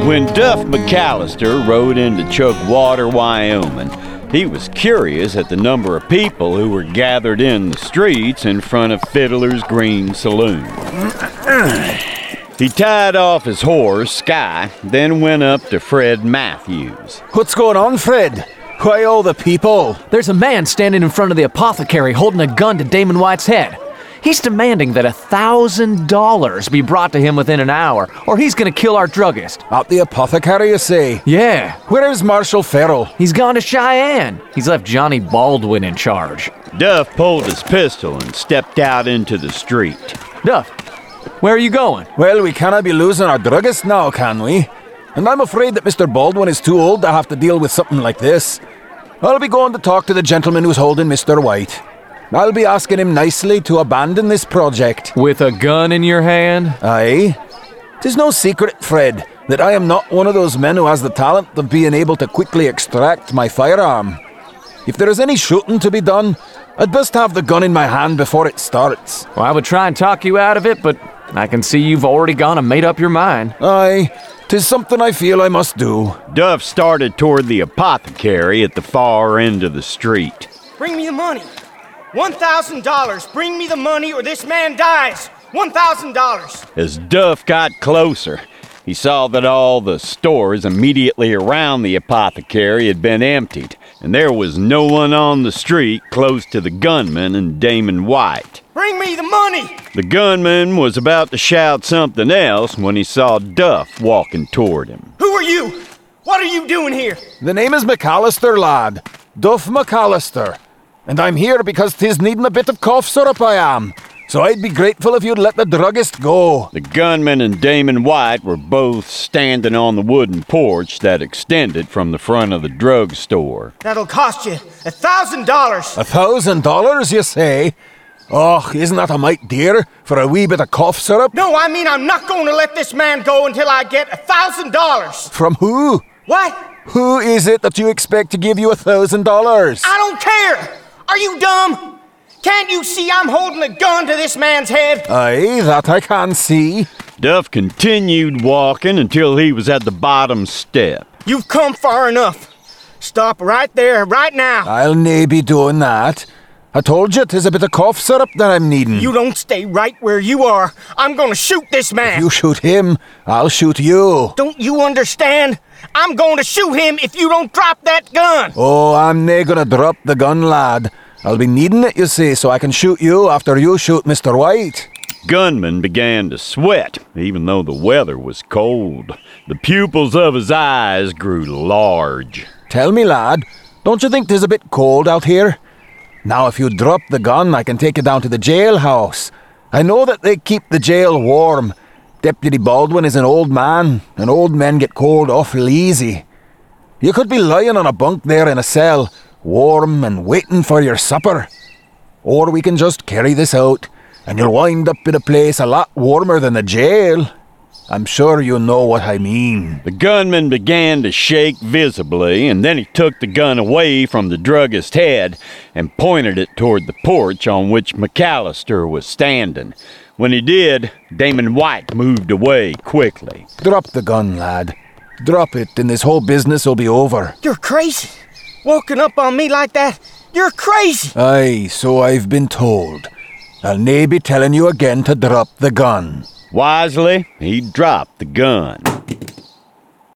When Duff McAllister rode into Chugwater, Wyoming, he was curious at the number of people who were gathered in the streets in front of Fiddler's Green Saloon. He tied off his horse, Sky, then went up to Fred Matthews. What's going on, Fred? Why all the people? There's a man standing in front of the apothecary holding a gun to Damon White's head. He's demanding that $1,000 be brought to him within an hour, or he's gonna kill our druggist. At the apothecary, you say? Yeah. Where is Marshal Farrell? He's gone to Cheyenne. He's left Johnny Baldwin in charge. Duff pulled his pistol and stepped out into the street. Duff, where are you going? Well, we cannot be losing our druggist now, can we? And I'm afraid that Mr. Baldwin is too old to have to deal with something like this. I'll be going to talk to the gentleman who's holding Mr. White. I'll be asking him nicely to abandon this project. With a gun in your hand? Aye. 'Tis no secret, Fred, that I am not one of those men who has the talent of being able to quickly extract my firearm. If there is any shooting to be done, I'd best have the gun in my hand before it starts. Well, I would try and talk you out of it, but I can see you've already gone and made up your mind. Aye, 'tis something I feel I must do. Duff started toward the apothecary at the far end of the street. Bring me the money. $1,000. Bring me the money or this man dies. $1,000. As Duff got closer, he saw that all the stores immediately around the apothecary had been emptied, and there was no one on the street close to the gunman and Damon White. Bring me the money. The gunman was about to shout something else when he saw Duff walking toward him. Who are you? What are you doing here? The name is McAllister, lad. Duff McAllister. And I'm here because 'tis needing a bit of cough syrup, I am. So I'd be grateful if you'd let the druggist go. The gunman and Damon White were both standing on the wooden porch that extended from the front of the drugstore. That'll cost you $1,000. $1,000, you say? Oh, isn't that a mite dear for a wee bit of cough syrup? No, I mean I'm not going to let this man go until I get $1,000. From who? What? Who is it that you expect to give you $1,000? I don't care. Are you dumb? Can't you see I'm holding a gun to this man's head? Aye, that I can see. Duff continued walking until he was at the bottom step. You've come far enough. Stop right there, right now. I'll nae be doing that. I told you 'tis a bit of cough syrup that I'm needing. You don't stay right where you are. I'm gonna shoot this man. If you shoot him, I'll shoot you. Don't you understand? I'm going to shoot him if you don't drop that gun. Oh, I'm nae gonna drop the gun, lad. I'll be needing it, you see, so I can shoot you after you shoot Mr. White. Gunman began to sweat, even though the weather was cold. The pupils of his eyes grew large. Tell me, lad, don't you think 'tis a bit cold out here? Now, if you drop the gun, I can take you down to the jailhouse. I know that they keep the jail warm. Deputy Baldwin is an old man, and old men get cold awful easy. You could be lying on a bunk there in a cell, warm and waiting for your supper. Or we can just carry this out, and you'll wind up in a place a lot warmer than the jail. I'm sure you know what I mean. The gunman began to shake visibly, and then he took the gun away from the druggist's head and pointed it toward the porch on which McAllister was standing. When he did, Damon White moved away quickly. Drop the gun, lad. Drop it, and this whole business will be over. You're crazy. Walking up on me like that. You're crazy. Aye, so I've been told. I'll nae be telling you again to drop the gun. Wisely, he dropped the gun.